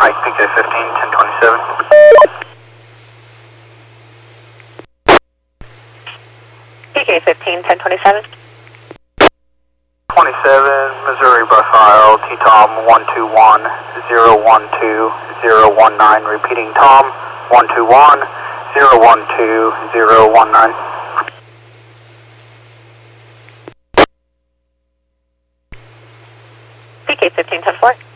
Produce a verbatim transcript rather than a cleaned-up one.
Mike, P K fifteen, ten twenty-seven. P K fifteen, ten twenty-seven. twenty-seven, Missouri bus aisle, T-Tom one two one, zero one two, zero one nine, repeating Tom, one two one, zero one two, zero one nine. P K fifteen, ten four.